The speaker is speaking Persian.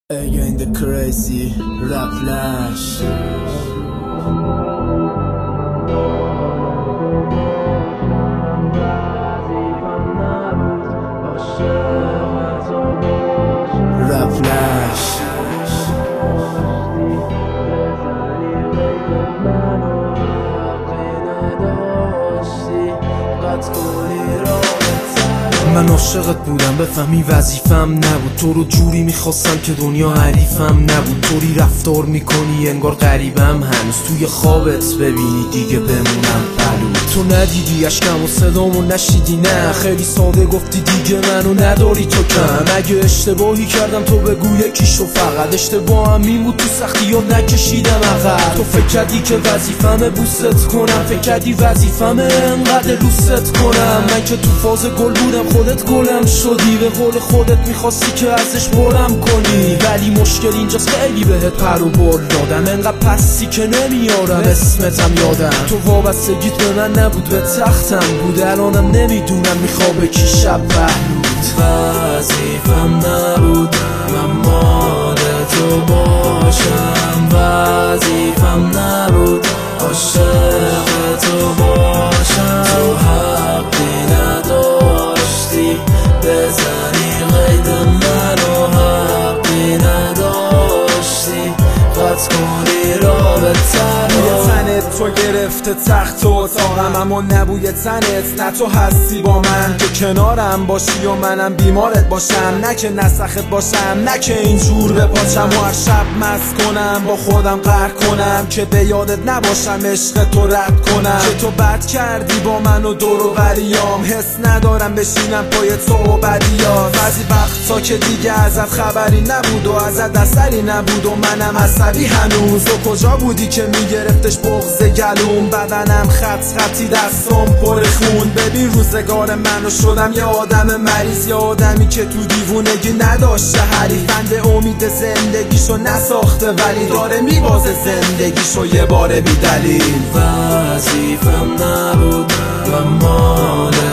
Again the crazy rap flash. Rap flash. من عاشقت بودم بفهمی وظیفم نبود، تو رو جوری میخواستم که دنیا حریفم نبود. طوری رفتار میکنی انگار غریبم، هنوز توی خوابت ببینی دیگه بمونم پلو. تو ندیدی اشکم و صدامو نشیدی، نه خیلی ساده گفتی دیگه منو نداری تو کم. اگه اشتباهی کردم تو بگو یکیشو، فقط اشتباهم این بود تو سختی ها نکشیدم عقب. تو فکر کردی که وظیفمه بوست کنم، فکر کردی وظیفمه انقدر دوست کنم. من که تو فاز گل بودم خودت گلم شدی، به قول خودت میخواستی که ازش برم کنی. ولی مشکل اینجاست خیلی بهت پر و بال دادم، انقدر پسی که نمیارم اسمتم یادم. تو وابستگیت به من نبود به تختم بود، الانم نمیدونم میخوا به کی شب پهلود. وظیفم نبود من مال تو باشم، وظیفم نبود عاشق تو باشم. تو حقی نداشتی بزنی قید منو، حقی نداشتی قطع کنی رابطه رو. تنت تو گرفته تخت و اتاقم، اما نبوی تنت نه تو هستی با من که کنارم باشی و منم بیمارت باشم. نه که نسخت باشم، نه که اینجور بپاچم و هر شب مست کنم با خودم قهر کنم که به یادت نباشم عشق تو رد کنم. که تو بد کردی با من و دور و بریام، حس ندارم بشینم پای تو و بدیات. بعضی وقتا که دیگه ازت خبری نبود و ازت اثری نبود و منم عصبی هنوز. تو کجا بودی که میگرفتش بغض گلوم، بدنم خط خطی دستم پر خون. ببین روزگار منو شدم یه آدم مریض، یه آدمی که تو دیوونگی نداشته حریف. بنده امید زندگیشو نساخته ولی داره میبازه زندگیشو یه بار بی دلیل. وظیفم نبود من مال